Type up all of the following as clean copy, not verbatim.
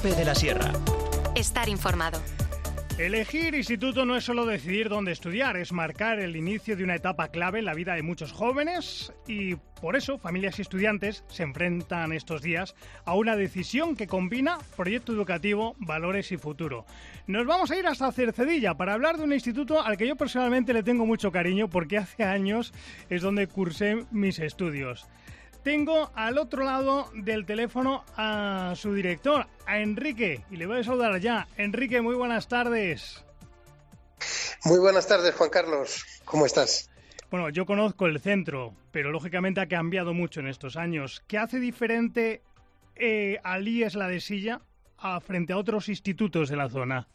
Cope de la Sierra. Estar informado. Elegir instituto no es solo decidir dónde estudiar, es marcar el inicio de una etapa clave en la vida de muchos jóvenes y por eso familias y estudiantes se enfrentan estos días a una decisión que combina proyecto educativo, valores y futuro. Nos vamos a ir hasta Cercedilla para hablar de un instituto al que yo personalmente le tengo mucho cariño porque hace años es donde cursé mis estudios. Tengo al otro lado del teléfono a su director, a Enrique, y le voy a saludar ya. Enrique, muy buenas tardes. Muy buenas tardes, Juan Carlos. ¿Cómo estás? Bueno, yo conozco el centro, pero lógicamente ha cambiado mucho en estos años. ¿Qué hace diferente al IES La de Silla frente a otros institutos de la zona?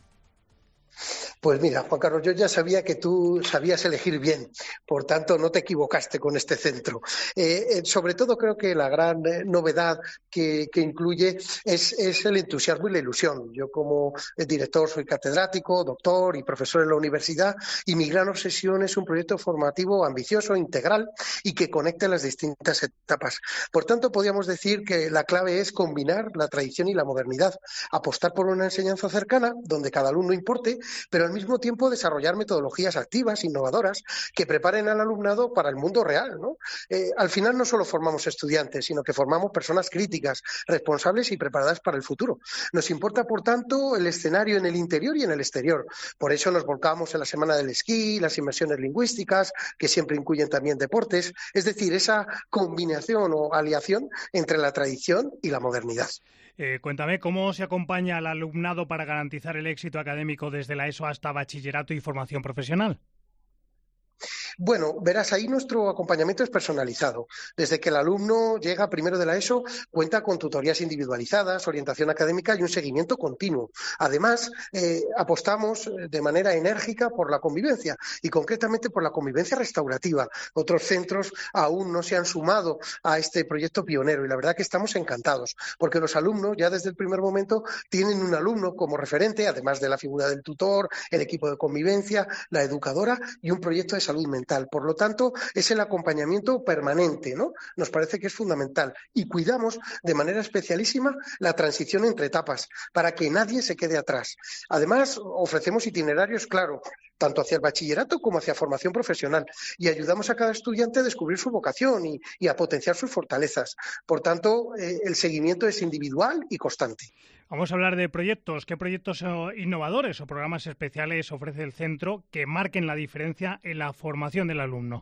Pues mira, Juan Carlos, yo ya sabía que tú sabías elegir bien, por tanto no te equivocaste con este centro. Sobre todo creo que la gran novedad que incluye es el entusiasmo y la ilusión. Yo como director soy catedrático, doctor y profesor en la universidad y mi gran obsesión es un proyecto formativo ambicioso, integral y que conecte las distintas etapas. Por tanto, podríamos decir que la clave es combinar la tradición y la modernidad, apostar por una enseñanza cercana donde cada alumno importe, pero al mismo tiempo desarrollar metodologías activas, innovadoras, que preparen al alumnado para el mundo real, ¿no? Al final no solo formamos estudiantes, sino que formamos personas críticas, responsables y preparadas para el futuro. Nos importa, por tanto, el escenario en el interior y en el exterior. Por eso nos volcamos en la Semana del Esquí, las inmersiones lingüísticas, que siempre incluyen también deportes, es decir, esa combinación o aliación entre la tradición y la modernidad. Cuéntame, ¿cómo se acompaña al alumnado para garantizar el éxito académico desde la ESO hasta bachillerato y formación profesional? Bueno, verás, ahí nuestro acompañamiento es personalizado. Desde que el alumno llega primero de la ESO, cuenta con tutorías individualizadas, orientación académica y un seguimiento continuo. Además, apostamos de manera enérgica por la convivencia y concretamente por la convivencia restaurativa. Otros centros aún no se han sumado a este proyecto pionero y la verdad que estamos encantados, porque los alumnos ya desde el primer momento tienen un alumno como referente, además de la figura del tutor, el equipo de convivencia, la educadora y un proyecto de salud mental. Por lo tanto, es el acompañamiento permanente, ¿no? Nos parece que es fundamental y cuidamos de manera especialísima la transición entre etapas para que nadie se quede atrás. Además, ofrecemos itinerarios claros, tanto hacia el bachillerato como hacia formación profesional y ayudamos a cada estudiante a descubrir su vocación y a potenciar sus fortalezas. Por tanto, el seguimiento es individual y constante. Vamos a hablar de proyectos. ¿Qué proyectos innovadores o programas especiales ofrece el centro que marquen la diferencia en la formación del alumno?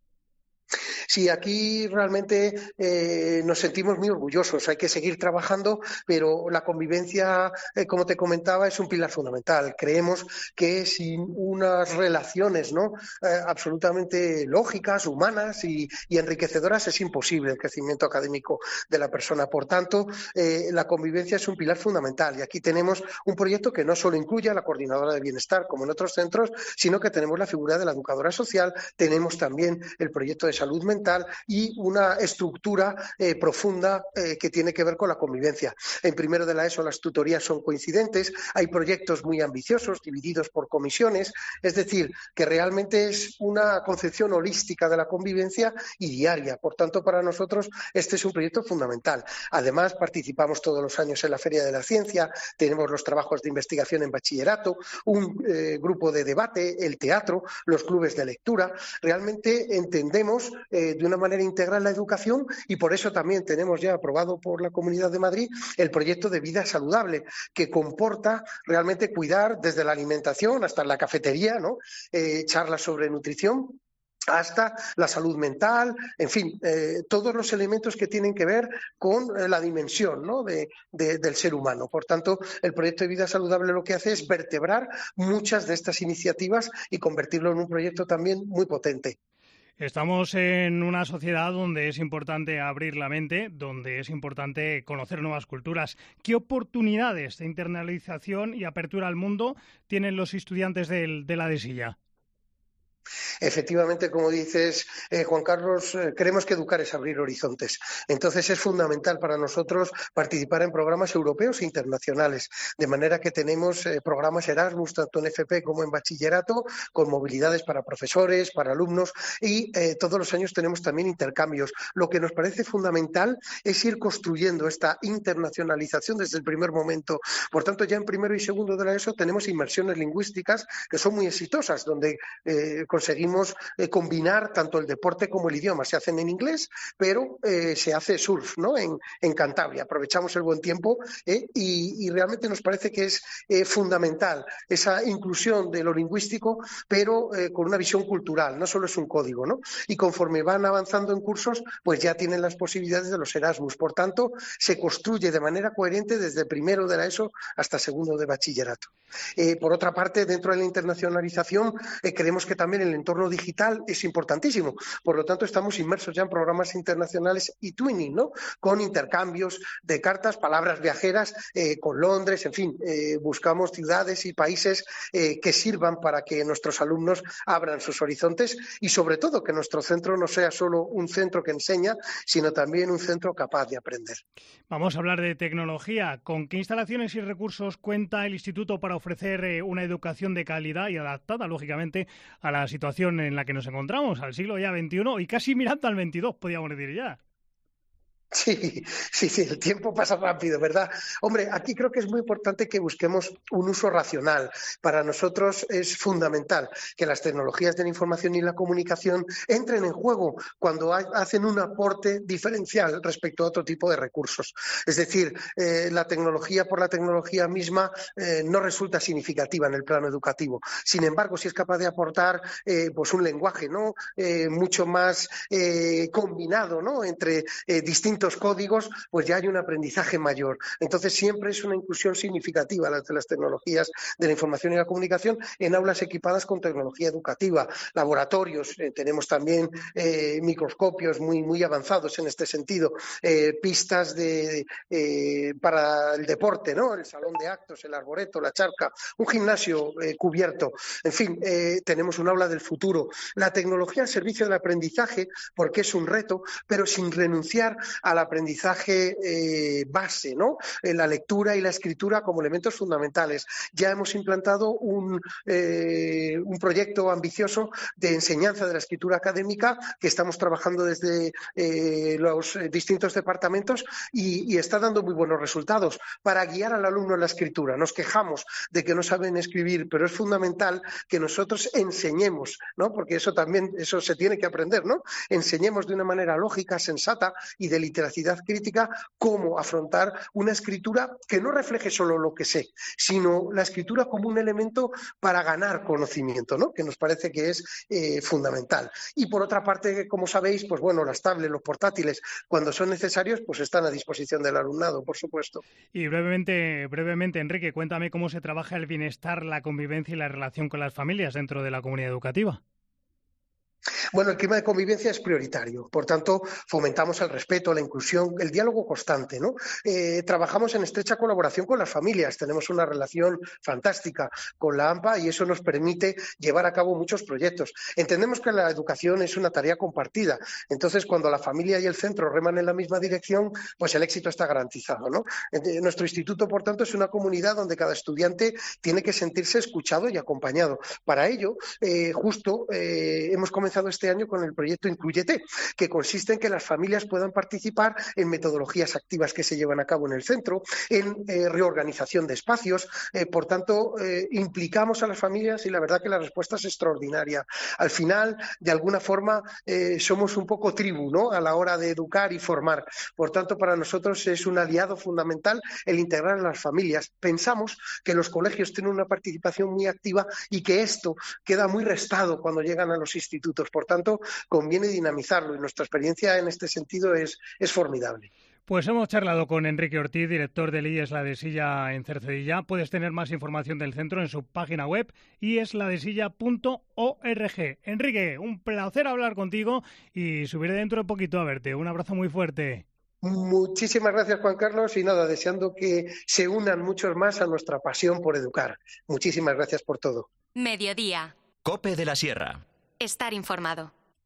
Sí, aquí realmente nos sentimos muy orgullosos. Hay que seguir trabajando, pero la convivencia, como te comentaba, es un pilar fundamental. Creemos que sin unas relaciones, ¿no?, absolutamente lógicas, humanas y enriquecedoras es imposible el crecimiento académico de la persona. Por tanto, la convivencia es un pilar fundamental. Y aquí tenemos un proyecto que no solo incluye a la coordinadora de bienestar, como en otros centros, sino que tenemos la figura de la educadora social, tenemos también el proyecto de salud mental y una estructura profunda que tiene que ver con la convivencia. En primero de la ESO las tutorías son coincidentes, hay proyectos muy ambiciosos divididos por comisiones, es decir, que realmente es una concepción holística de la convivencia y diaria. Por tanto, para nosotros este es un proyecto fundamental. Además, participamos todos los años en la Feria de la Ciencia, tenemos los trabajos de investigación en bachillerato, un grupo de debate, el teatro, los clubes de lectura. Realmente entendemos de una manera integral la educación y por eso también tenemos ya aprobado por la Comunidad de Madrid el proyecto de vida saludable que comporta realmente cuidar desde la alimentación hasta la cafetería, ¿no? Charlas sobre nutrición hasta la salud mental, en fin, todos los elementos que tienen que ver con la dimensión, ¿no?, del ser humano. Por tanto, el proyecto de vida saludable lo que hace es vertebrar muchas de estas iniciativas y convertirlo en un proyecto también muy potente. Estamos en una sociedad donde es importante abrir la mente, donde es importante conocer nuevas culturas. ¿Qué oportunidades de internalización y apertura al mundo tienen los estudiantes de la de Silla? Efectivamente, como dices, Juan Carlos, creemos que educar es abrir horizontes. Entonces es fundamental para nosotros participar en programas europeos e internacionales, de manera que tenemos programas Erasmus, tanto en FP como en bachillerato, con movilidades para profesores, para alumnos, y todos los años tenemos también intercambios. Lo que nos parece fundamental es ir construyendo esta internacionalización desde el primer momento. Por tanto, ya en primero y segundo de la ESO tenemos inmersiones lingüísticas que son muy exitosas, donde conseguimos combinar tanto el deporte como el idioma. Se hacen en inglés, pero se hace surf, ¿no? En Cantabria. Aprovechamos el buen tiempo y realmente nos parece que es fundamental esa inclusión de lo lingüístico, pero con una visión cultural. No solo es un código, ¿no? Y conforme van avanzando en cursos, pues ya tienen las posibilidades de los Erasmus. Por tanto, se construye de manera coherente desde primero de la ESO hasta segundo de bachillerato. Por otra parte, dentro de la internacionalización, creemos que también el entorno digital es importantísimo. Por lo tanto, estamos inmersos ya en programas internacionales y twinning, ¿no? Con intercambios de cartas, palabras viajeras con Londres, en fin, buscamos ciudades y países que sirvan para que nuestros alumnos abran sus horizontes y, sobre todo, que nuestro centro no sea solo un centro que enseña, sino también un centro capaz de aprender. Vamos a hablar de tecnología. ¿Con qué instalaciones y recursos cuenta el Instituto para ofrecer una educación de calidad y adaptada, lógicamente, a la situación en la que nos encontramos, al siglo ya XXI y casi mirando al XXII, podríamos decir ya? Sí, el tiempo pasa rápido, ¿verdad? Hombre, aquí creo que es muy importante que busquemos un uso racional. Para nosotros es fundamental que las tecnologías de la información y la comunicación entren en juego cuando hacen un aporte diferencial respecto a otro tipo de recursos. Es decir, la tecnología por la tecnología misma no resulta significativa en el plano educativo. Sin embargo, si es capaz de aportar pues un lenguaje, ¿no? Mucho más combinado, ¿no? Entre distintos códigos, pues ya hay un aprendizaje mayor. Entonces siempre es una inclusión significativa de las tecnologías de la información y la comunicación en aulas equipadas con tecnología educativa, laboratorios, tenemos también microscopios muy avanzados en este sentido, pistas para el deporte, ¿no? El salón de actos, el arboreto, la charca, un gimnasio cubierto, en fin, tenemos un aula del futuro. La tecnología al servicio del aprendizaje, porque es un reto, pero sin renunciar al aprendizaje base, ¿no? La lectura y la escritura como elementos fundamentales. Ya hemos implantado un proyecto ambicioso de enseñanza de la escritura académica que estamos trabajando desde los distintos departamentos y está dando muy buenos resultados para guiar al alumno en la escritura. Nos quejamos de que no saben escribir, pero es fundamental que nosotros enseñemos, ¿no? Porque eso se tiene que aprender, ¿no? Enseñemos de una manera lógica, sensata y de literacidad crítica cómo afrontar una escritura que no refleje solo lo que sé, sino la escritura como un elemento para ganar conocimiento, ¿no? Que nos parece que es fundamental. Y por otra parte, como sabéis, pues bueno, las tablets, los portátiles, cuando son necesarios, pues están a disposición del alumnado, por supuesto. Y brevemente, Enrique, cuéntame cómo se trabaja el bienestar, la convivencia y la relación con las familias dentro de la comunidad educativa. Bueno, el clima de convivencia es prioritario, por tanto, fomentamos el respeto, la inclusión, el diálogo constante, ¿no? Trabajamos en estrecha colaboración con las familias, tenemos una relación fantástica con la AMPA y eso nos permite llevar a cabo muchos proyectos. Entendemos que la educación es una tarea compartida, entonces cuando la familia y el centro reman en la misma dirección, pues el éxito está garantizado, ¿no? Nuestro instituto, por tanto, es una comunidad donde cada estudiante tiene que sentirse escuchado y acompañado. Para ello, hemos comenzado este año con el proyecto Inclúyete, que consiste en que las familias puedan participar en metodologías activas que se llevan a cabo en el centro, en reorganización de espacios. Por tanto, implicamos a las familias y la verdad que la respuesta es extraordinaria. Al final, de alguna forma, somos un poco tribu, ¿no? A la hora de educar y formar. Por tanto, para nosotros es un aliado fundamental el integrar a las familias. Pensamos que los colegios tienen una participación muy activa y que esto queda muy restado cuando llegan a los institutos. Por tanto, conviene dinamizarlo y nuestra experiencia en este sentido es formidable. Pues hemos charlado con Enrique Ortiz, director del IES La de Silla en Cercedilla. Puedes tener más información del centro en su página web iesladesilla.org. Enrique, un placer hablar contigo y subiré dentro de poquito a verte. Un abrazo muy fuerte. Muchísimas gracias, Juan Carlos, y nada, deseando que se unan muchos más a nuestra pasión por educar. Muchísimas gracias por todo. Mediodía. COPE de la Sierra. Estar informado.